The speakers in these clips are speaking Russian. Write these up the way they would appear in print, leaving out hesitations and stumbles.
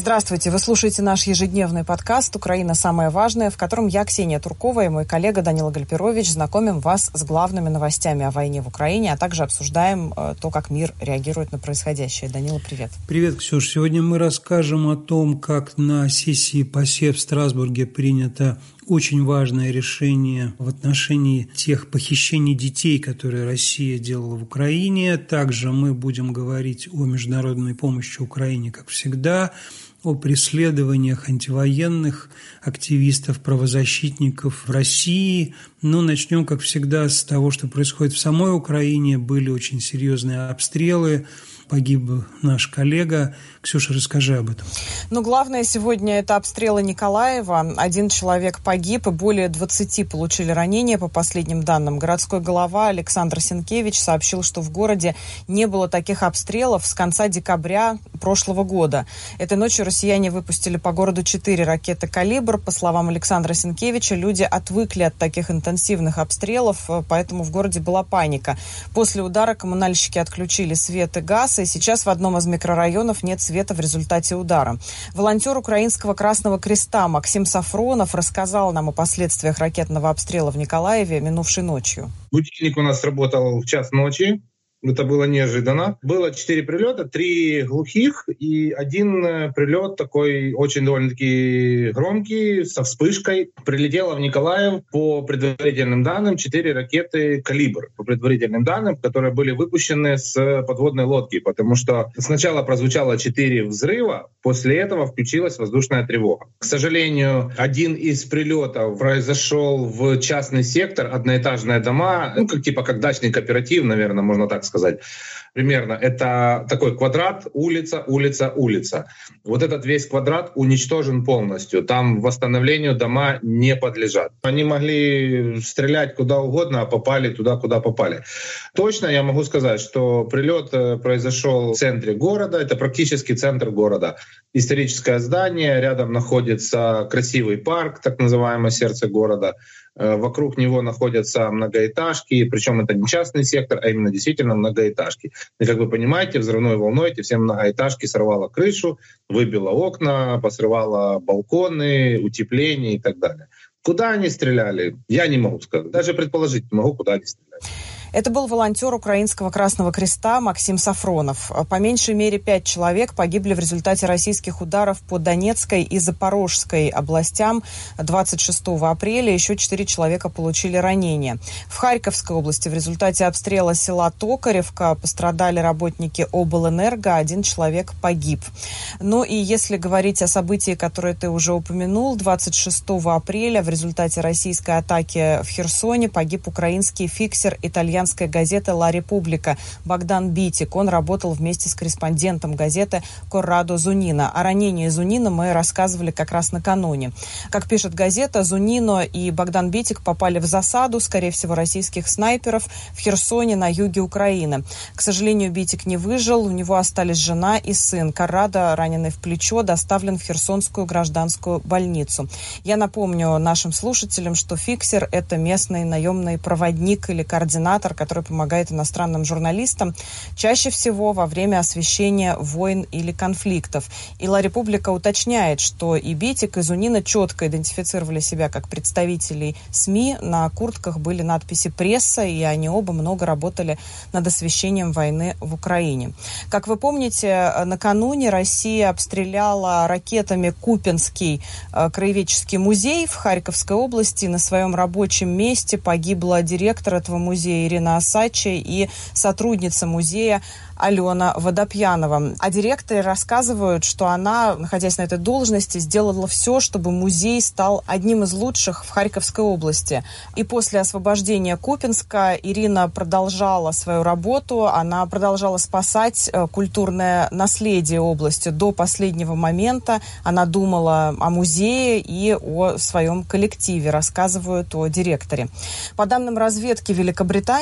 Здравствуйте, вы слушаете наш ежедневный подкаст «Украина. Самое важное», в котором я, Ксения Туркова, и мой коллега Данила Гальперович знакомим вас с главными новостями о войне в Украине, а также обсуждаем то, как мир реагирует на происходящее. Данила, привет. Привет, Ксюш. Сегодня мы расскажем о том, как на сессии ПАСЕ в Страсбурге принято очень важное решение в отношении тех похищений детей, которые Россия делала в Украине. Также мы будем говорить о международной помощи Украине, как всегда, о преследованиях антивоенных активистов, правозащитников в России. Но начнем, как всегда, с того, что происходит в самой Украине. Были очень серьезные обстрелы. Погиб наш коллега. Ксюша, расскажи об этом. Главное сегодня – это обстрелы Николаева. 1 человек погиб и более 20 получили ранения, по последним данным. Городской глава Александр Сенкевич сообщил, что в городе не было таких обстрелов с конца декабря прошлого года. Этой ночью россияне выпустили по городу 4 ракеты «Калибр». По словам Александра Сенкевича, люди отвыкли от таких интенсивных обстрелов, поэтому в городе была паника. После удара коммунальщики отключили свет и газ, и сейчас в одном из микрорайонов нет света в результате удара. Волонтер Украинского Красного Креста Максим Сафронов рассказал нам о последствиях ракетного обстрела в Николаеве минувшей ночью. Будильник у нас работал в час ночи. Это было неожиданно. Было 4 прилета, 3 глухих и 1 прилет такой очень довольно-таки громкий, со вспышкой. Прилетело в Николаев по предварительным данным 4 ракеты «Калибр». По предварительным данным, которые были выпущены с подводной лодки. Потому что сначала прозвучало 4 взрыва, после этого включилась воздушная тревога. К сожалению, один из прилетов произошел в частный сектор, одноэтажные дома, как дачный кооператив, наверное, можно так сказать. Примерно это такой квадрат, улица, улица, улица. Вот этот весь квадрат уничтожен полностью. Там восстановлению дома не подлежат. Они могли стрелять куда угодно, а попали туда, куда попали. Точно я могу сказать, что прилет произошел в центре города. Это практически центр города. Историческое здание, рядом находится красивый парк, так называемое сердце города. Вокруг него находятся многоэтажки, причем это не частный сектор, а именно действительно многоэтажки. И, как вы понимаете, взрывной волной эти все многоэтажки сорвало крышу, выбило окна, посрывало балконы, утепление и так далее. Куда они стреляли, я не могу сказать. Даже предположить не могу, куда они стреляли. Это был волонтер Украинского Красного Креста Максим Сафронов. По меньшей мере 5 человек погибли в результате российских ударов по Донецкой и Запорожской областям 26 апреля. Еще 4 человека получили ранения. В Харьковской области в результате обстрела села Токаревка пострадали работники облэнерго, 1 человек погиб. И если говорить о событии, которое ты уже упомянул, 26 апреля в результате российской атаки в Херсоне погиб украинский фиксер итальянской газеты «Ла Република» Богдан Битик. Он работал вместе с корреспондентом газеты Коррадо Зунина. О ранении Зунина мы рассказывали как раз накануне. Как пишет газета, Зунино и Богдан Битик попали в засаду, скорее всего, российских снайперов в Херсоне на юге Украины. К сожалению, Битик не выжил, у него остались жена и сын. Коррадо, раненый в плечо, доставлен в Херсонскую гражданскую больницу. Я напомню нашим слушателям, что фиксер – это местный наемный проводник или координатор, который помогает иностранным журналистам чаще всего во время освещения войн или конфликтов. И «Ла Република» уточняет, что и Битик, и Зунина четко идентифицировали себя как представителей СМИ. На куртках были надписи «Пресса», и они оба много работали над освещением войны в Украине. Как вы помните, накануне Россия обстреляла ракетами Купинский краеведческий музей в Харьковской области. На своем рабочем месте погибла директор этого музея Ирина Осадчая и сотрудница музея Алена Водопьянова. А директоры рассказывают, что она, находясь на этой должности, сделала все, чтобы музей стал одним из лучших в Харьковской области. И после освобождения Купинска Ирина продолжала свою работу, она продолжала спасать культурное наследие области до последнего момента. Она думала о музее и о своем коллективе, рассказывают о директоре. По данным разведки Великобритании,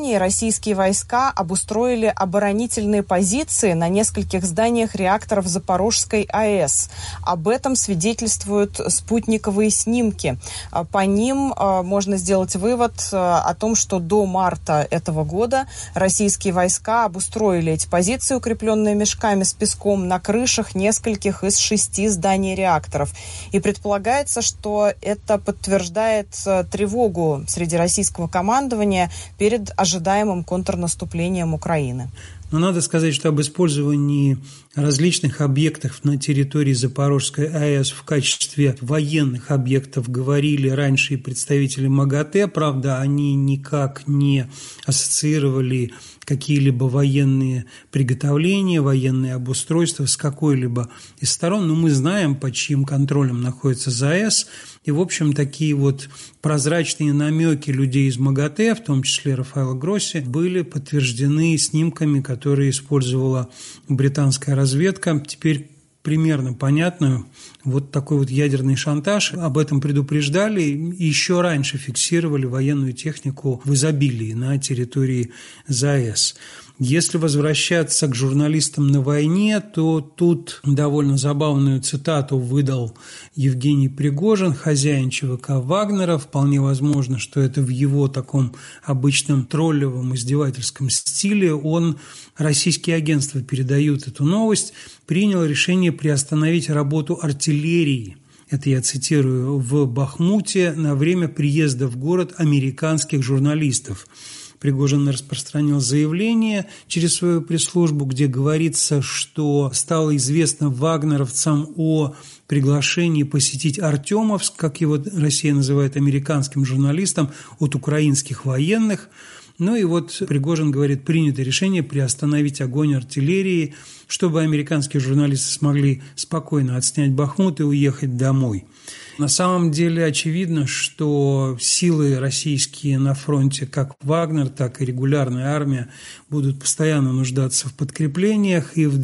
издании российские войска обустроили оборонительные позиции на нескольких зданиях реакторов Запорожской АЭС. Об этом свидетельствуют спутниковые снимки. По ним можно сделать вывод о том, что до марта этого года российские войска обустроили эти позиции, укрепленные мешками с песком, на крышах нескольких из 6 зданий реакторов. И предполагается, что это подтверждает тревогу среди российского командования перед ожидаемым контрнаступлением Украины. Но надо сказать, что об использовании различных объектов на территории Запорожской АЭС в качестве военных объектов говорили раньше и представители МАГАТЭ. Правда, они никак не ассоциировали какие-либо военные приготовления, военные обустройства с какой-либо из сторон. Но мы знаем, под чьим контролем находится ЗАЭС. И, в общем, такие вот прозрачные намеки людей из МАГАТЭ, в том числе Рафаэла Гросси, были подтверждены снимками, которые использовала британская разведка. Теперь примерно понятно, вот такой вот ядерный шантаж. Об этом предупреждали и еще раньше фиксировали военную технику в изобилии на территории ЗАЭС. Если возвращаться к журналистам на войне, то тут довольно забавную цитату выдал Евгений Пригожин, хозяин ЧВК Вагнера. Вполне возможно, что это в его таком обычном троллевом издевательском стиле. Российские агентства передают эту новость, принял решение приостановить работу артиллерии. Это я цитирую, в Бахмуте на время приезда в город американских журналистов. Пригожин распространил заявление через свою пресс-службу, где говорится, что стало известно вагнеровцам о приглашении посетить Артемовск, как его Россия называет, американским журналистам, от украинских военных. Ну и вот Пригожин говорит, принято решение приостановить огонь артиллерии, чтобы американские журналисты смогли спокойно отснять Бахмут и уехать домой. На самом деле очевидно, что силы российские на фронте, как Вагнер, так и регулярная армия, будут постоянно нуждаться в подкреплениях. И в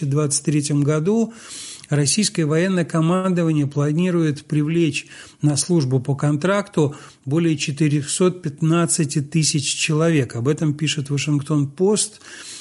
2023 году российское военное командование планирует привлечь на службу по контракту более 415 тысяч человек. Об этом пишет Вашингтон-Пост,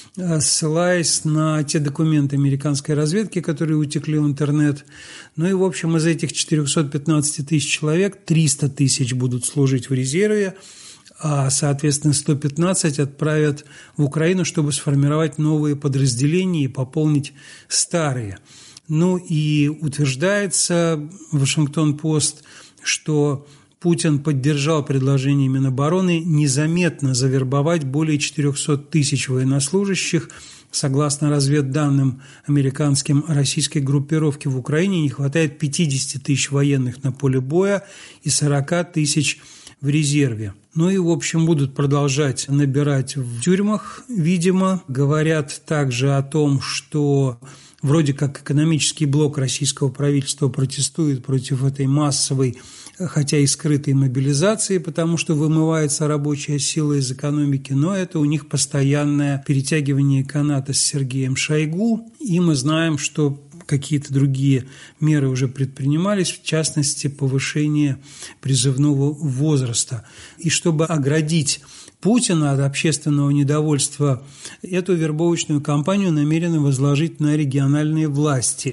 ссылаясь на те документы американской разведки, которые утекли в интернет. Ну и, в общем, из этих 415 тысяч человек 300 тысяч будут служить в резерве, а, соответственно, 115 отправят в Украину, чтобы сформировать новые подразделения и пополнить старые. Ну и утверждается в Вашингтон-Пост, что Путин поддержал предложение Минобороны незаметно завербовать более 400 тысяч военнослужащих. Согласно разведданным американским, российской группировки в Украине не хватает 50 тысяч военных на поле боя и 40 тысяч в резерве. Ну и, в общем, будут продолжать набирать в тюрьмах, видимо. Говорят также о том, что вроде как экономический блок российского правительства протестует против этой массовой, хотя и скрытой мобилизации, потому что вымывается рабочая сила из экономики, но это у них постоянное перетягивание каната с Сергеем Шойгу, и мы знаем, что какие-то другие меры уже предпринимались, в частности, повышение призывного возраста. И чтобы оградить Путина от общественного недовольства, эту вербовочную кампанию намерены возложить на региональные власти.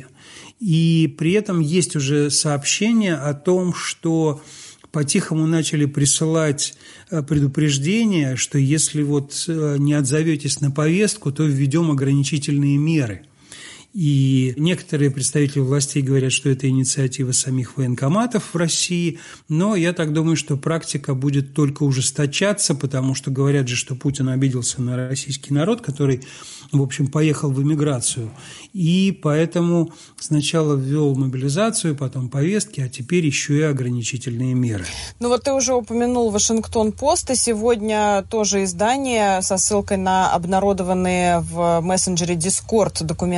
И при этом есть уже сообщения о том, что по-тихому начали присылать предупреждения, что если вот не отзоветесь на повестку, то введем ограничительные меры. И некоторые представители властей говорят, что это инициатива самих военкоматов в России, но я так думаю, что практика будет только ужесточаться, потому что говорят же, что Путин обиделся на российский народ, который, в общем, поехал в эмиграцию, и поэтому сначала ввел мобилизацию, потом повестки, а теперь еще и ограничительные меры. Ну вот ты уже упомянул Вашингтон-Пост, и сегодня тоже издание со ссылкой на обнародованные в мессенджере Discord документы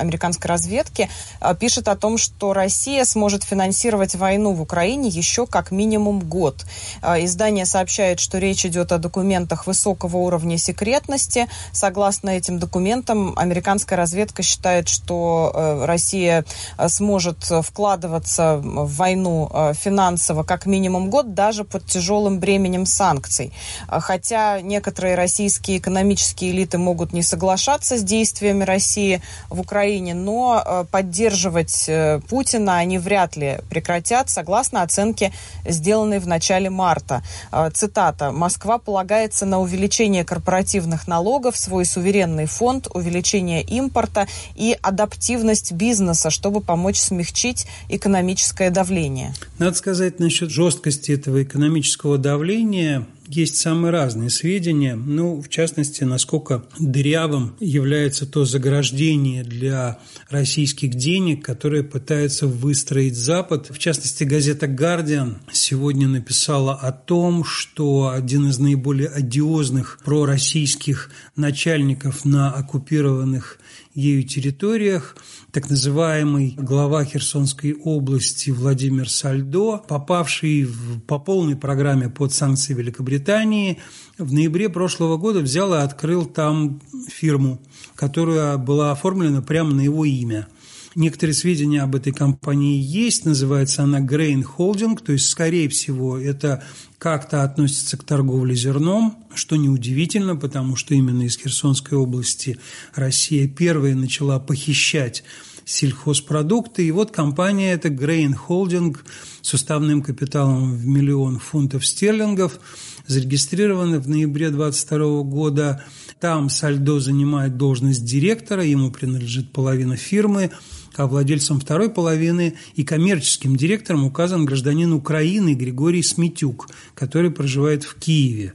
американской разведки, пишет о том, что Россия сможет финансировать войну в Украине еще как минимум год. Издание сообщает, что речь идет о документах высокого уровня секретности. Согласно этим документам, американская разведка считает, что Россия сможет вкладываться в войну финансово как минимум год, даже под тяжелым бременем санкций. Хотя некоторые российские экономические элиты могут не соглашаться с действиями России в Украине, но поддерживать Путина они вряд ли прекратят, согласно оценке, сделанной в начале марта. Цитата: «Москва полагается на увеличение корпоративных налогов, свой суверенный фонд, увеличение импорта и адаптивность бизнеса, чтобы помочь смягчить экономическое давление». Надо сказать, насчет жесткости этого экономического давления есть самые разные сведения. В частности, насколько дырявым является то заграждение для российских денег, которые пытается выстроить Запад. В частности, газета «Гардиан» сегодня написала о том, что один из наиболее одиозных пророссийских начальников на оккупированных ею территориях, так называемый глава Херсонской области Владимир Сальдо, попавший по полной программе под санкции Великобритании, в ноябре прошлого года взял и открыл там фирму, которая была оформлена прямо на его имя. Некоторые сведения об этой компании есть, называется она Grain Holding, то есть, скорее всего, это как-то относится к торговле зерном, что неудивительно, потому что именно из Херсонской области Россия первая начала похищать сельхозпродукты. И вот компания эта Grain Holding с уставным капиталом в 1 миллион фунтов стерлингов зарегистрирована в ноябре 2022 года. Там Сальдо занимает должность директора, ему принадлежит половина фирмы, а владельцем второй половины и коммерческим директором указан гражданин Украины Григорий Сметюк, который проживает в Киеве.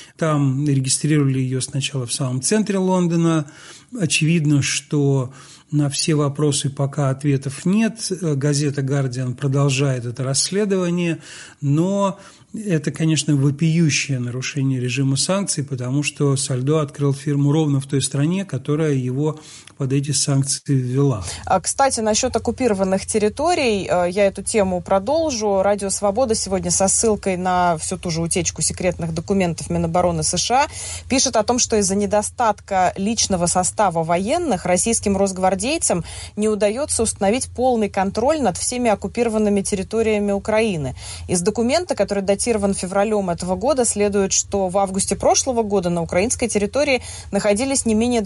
Там регистрировали ее сначала в самом центре Лондона. Очевидно, что на все вопросы пока ответов нет. Газета «Гардиан» продолжает это расследование, но это, конечно, вопиющее нарушение режима санкций, потому что Сальдо открыл фирму ровно в той стране, которая его под эти санкции ввела. Кстати, насчет оккупированных территорий, я эту тему продолжу. Радио «Свобода» сегодня со ссылкой на всю ту же утечку секретных документов Минобороны США пишет о том, что из-за недостатка личного состава военных российским росгвардейцам не удается установить полный контроль над всеми оккупированными территориями Украины. Из документа, который датирован февралем этого года, следует, что в августе прошлого года на украинской территории находились не менее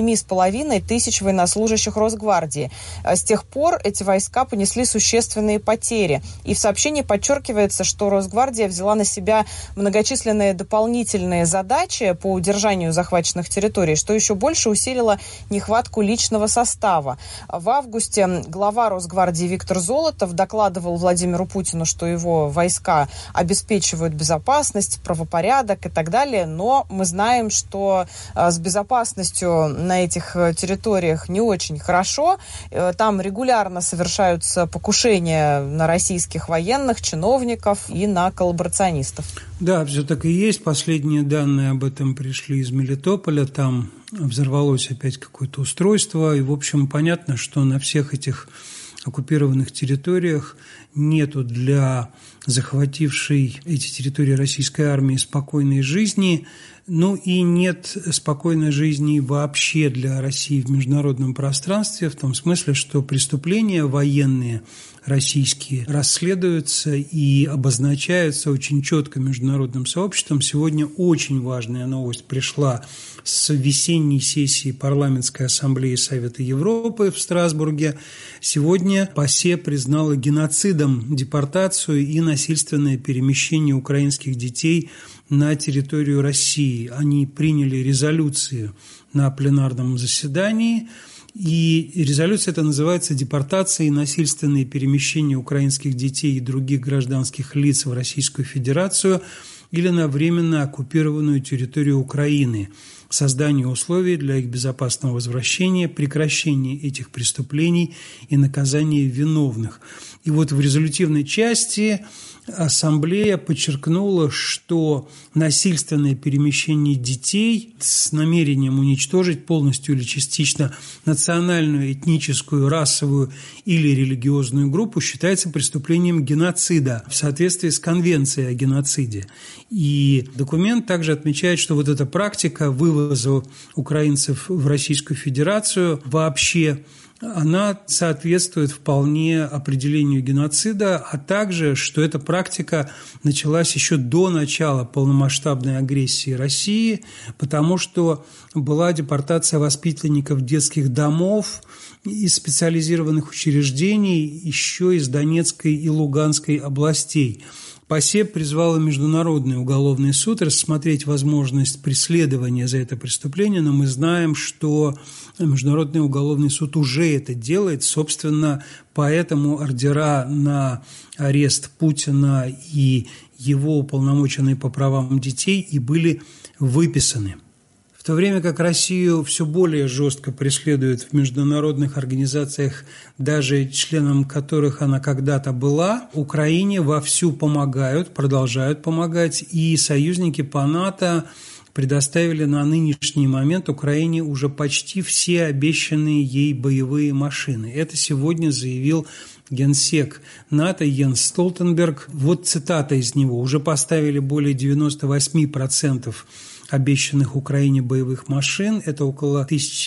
27,5 тысяч военнослужащих Росгвардии. С тех пор эти войска понесли существенные потери. И в сообщении подчеркивается, что Росгвардия взяла на себя многочисленные дополнительные задачи по удержанию захваченных территорий, что еще больше усилило нехватку личного состава. В августе глава Росгвардии Виктор Золотов докладывал Владимиру Путину, что его войска обеспечивают безопасность, правопорядок и так далее, но мы знаем, что с безопасностью на этих территориях не очень хорошо. Там регулярно совершаются покушения на российских военных, чиновников и на коллаборационистов. Да, все так и есть. Последние данные об этом пришли из Мелитополя. Там взорвалось опять какое-то устройство. И, в общем, понятно, что на всех этих оккупированных территориях нету для захватившей эти территории российской армии спокойной жизни, и нет спокойной жизни вообще для России в международном пространстве, в том смысле, что преступления военные российские расследуются и обозначаются очень четко международным сообществом. Сегодня очень важная новость пришла с весенней сессии Парламентской ассамблеи Совета Европы в Страсбурге. Сегодня ПАСЕ признала геноцидом депортацию и насильственное перемещение украинских детей на территорию России. Они приняли резолюцию на пленарном заседании, и резолюция эта называется «Депортация и насильственные перемещения украинских детей и других гражданских лиц в Российскую Федерацию или на временно оккупированную территорию Украины». создание условий для их безопасного возвращения, прекращение этих преступлений и наказание виновных. И вот в резолютивной части Ассамблея подчеркнула, что насильственное перемещение детей с намерением уничтожить полностью или частично национальную, этническую, расовую или религиозную группу считается преступлением геноцида в соответствии с Конвенцией о геноциде. И документ также отмечает, что вот эта практика вывоза украинцев в Российскую Федерацию вообще она соответствует вполне определению геноцида, а также, что эта практика началась еще до начала полномасштабной агрессии России, потому что была депортация воспитанников детских домов из специализированных учреждений еще из Донецкой и Луганской областей. ПАСЕ призвала Международный уголовный суд рассмотреть возможность преследования за это преступление, но мы знаем, что Международный уголовный суд уже это делает. Собственно, поэтому ордера на арест Путина и его уполномоченные по правам детей и были выписаны. В то время как Россию все более жестко преследуют в международных организациях, даже членом которых она когда-то была, Украине вовсю помогают, продолжают помогать, и союзники по НАТО предоставили на нынешний момент Украине уже почти все обещанные ей боевые машины. Это сегодня заявил генсек НАТО Йенс Столтенберг. Вот цитата из него. «Уже поставили более 98% обещанных Украине боевых машин. Это около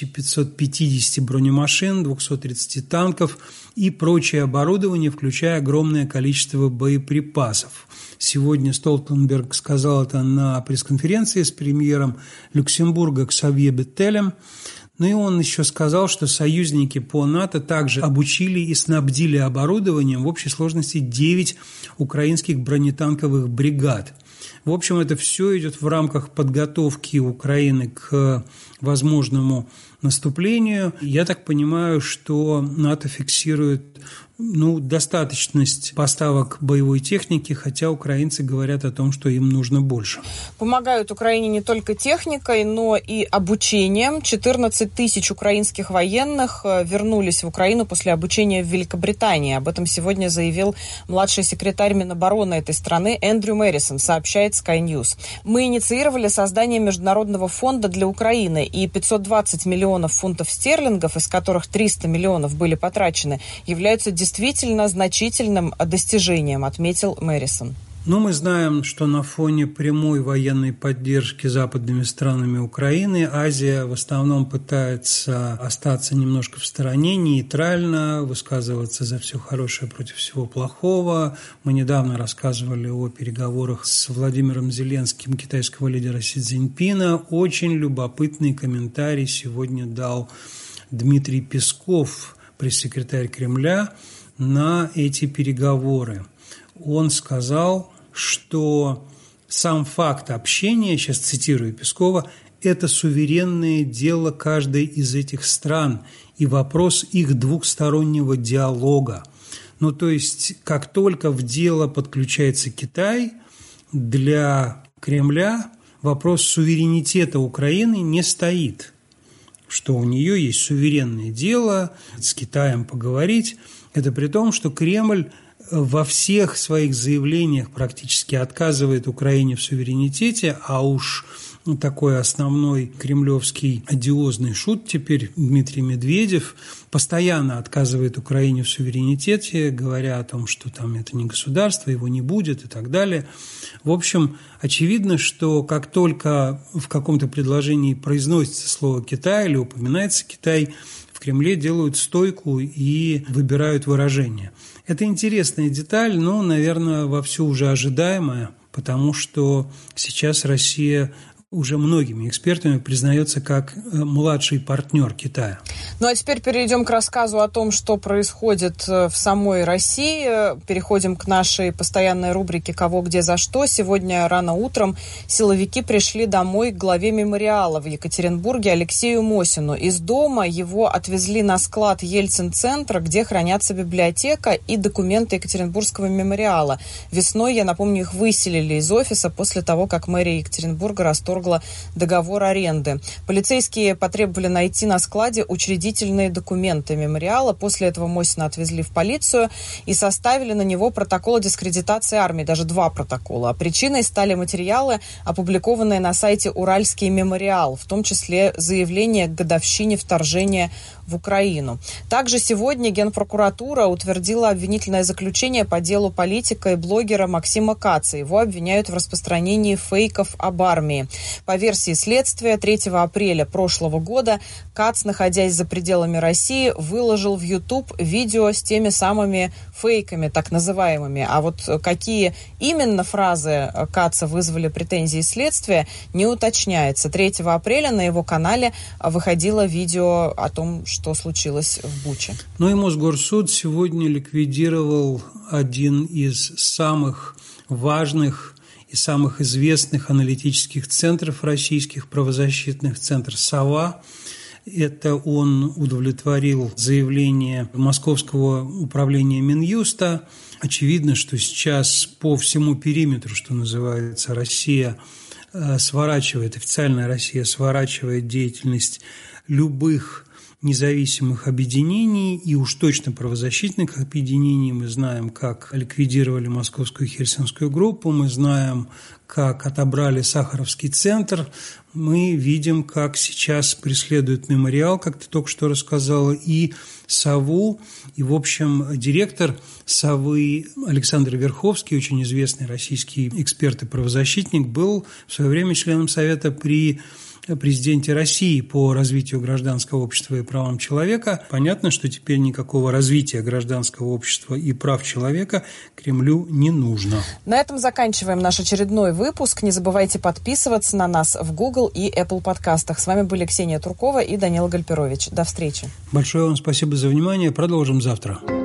1550 бронемашин, 230 танков и прочее оборудование, включая огромное количество боеприпасов». Сегодня Столтенберг сказал это на пресс-конференции с премьером Люксембурга Ксавье Беттелем. Ну и он еще сказал, что союзники по НАТО также обучили и снабдили оборудованием в общей сложности 9 украинских бронетанковых бригад. В общем, это все идет в рамках подготовки Украины к возможному наступлению. Я так понимаю, что НАТО фиксирует достаточность поставок боевой техники, хотя украинцы говорят о том, что им нужно больше. Помогают Украине не только техникой, но и обучением. 14 тысяч украинских военных вернулись в Украину после обучения в Великобритании. Об этом сегодня заявил младший секретарь Минобороны этой страны Эндрю Мэрисон, сообщает Sky News. «Мы инициировали создание Международного фонда для Украины, и 520 миллионов фунтов стерлингов, из которых 300 миллионов были потрачены, являются действительно значительным достижением», отметил Мэрисон. Мы знаем, что на фоне прямой военной поддержки западными странами Украины Азия в основном пытается остаться немножко в стороне, нейтрально, высказываться за все хорошее против всего плохого. Мы недавно рассказывали о переговорах с Владимиром Зеленским, китайского лидера Си Цзиньпина. Очень любопытный комментарий сегодня дал Дмитрий Песков, пресс-секретарь Кремля, на эти переговоры. Он сказал, что сам факт общения, сейчас цитирую Пескова, это суверенное дело каждой из этих стран и вопрос их двухстороннего диалога. То есть, как только в дело подключается Китай, для Кремля вопрос суверенитета Украины не стоит, что у нее есть суверенное дело с Китаем поговорить. Это при том, что Кремль во всех своих заявлениях практически отказывает Украине в суверенитете, а уж такой основной кремлевский одиозный шут теперь Дмитрий Медведев постоянно отказывает Украине в суверенитете, говоря о том, что там это не государство, его не будет и так далее. В общем, очевидно, что как только в каком-то предложении произносится слово «Китай» или упоминается Китай, в Кремле делают стойку и выбирают выражение. Это интересная деталь, но, наверное, вовсю уже ожидаемая, потому что сейчас Россия уже многими экспертами признается как младший партнер Китая. Ну а теперь перейдем к рассказу о том, что происходит в самой России. Переходим к нашей постоянной рубрике «Кого, где, за что». Сегодня рано утром силовики пришли домой к главе мемориала в Екатеринбурге Алексею Мосину. Из дома его отвезли на склад Ельцин-центра, где хранятся библиотека и документы Екатеринбургского мемориала. Весной, я напомню, их выселили из офиса после того, как мэрия Екатеринбурга расторгла договор аренды. Полицейские потребовали найти на складе учредительные документы мемориала. После этого Мосина отвезли в полицию и составили на него протокол о дискредитации армии, даже 2 протокола. Причиной стали материалы, опубликованные на сайте «Уральский мемориал», в том числе заявление к годовщине вторжения в Украину. Также сегодня Генпрокуратура утвердила обвинительное заключение по делу политика и блогера Максима Каца. Его обвиняют в распространении фейков об армии. По версии следствия, 3 апреля прошлого года Кац, находясь за пределами России, выложил в YouTube видео с теми самыми фейками, так называемыми. А вот какие именно фразы Каца вызвали претензии следствия, не уточняется. 3 апреля на его канале выходило видео о том, что случилось в Буче. Ну и Мосгорсуд сегодня ликвидировал один из самых важных и самых известных аналитических центров российских, правозащитных, центр «Сова». Это он удовлетворил заявление Московского управления Минюста. Очевидно, что сейчас по всему периметру, что называется, Россия сворачивает, официальная Россия сворачивает деятельность любых независимых объединений и уж точно правозащитных объединений. Мы знаем, как ликвидировали Московскую Хельсинскую группу, мы знаем, как отобрали Сахаровский центр, мы видим, как сейчас преследуют мемориал, как ты только что рассказала, и «Сову». И, в общем, директор «Совы» Александр Верховский, очень известный российский эксперт и правозащитник, был в свое время членом Совета при президенте России по развитию гражданского общества и правам человека. Понятно, что теперь никакого развития гражданского общества и прав человека Кремлю не нужно. На этом заканчиваем наш очередной выпуск. Не забывайте подписываться на нас в Google и Apple подкастах. С вами были Ксения Туркова и Данила Гальперович. До встречи. Большое вам спасибо за внимание. Продолжим завтра.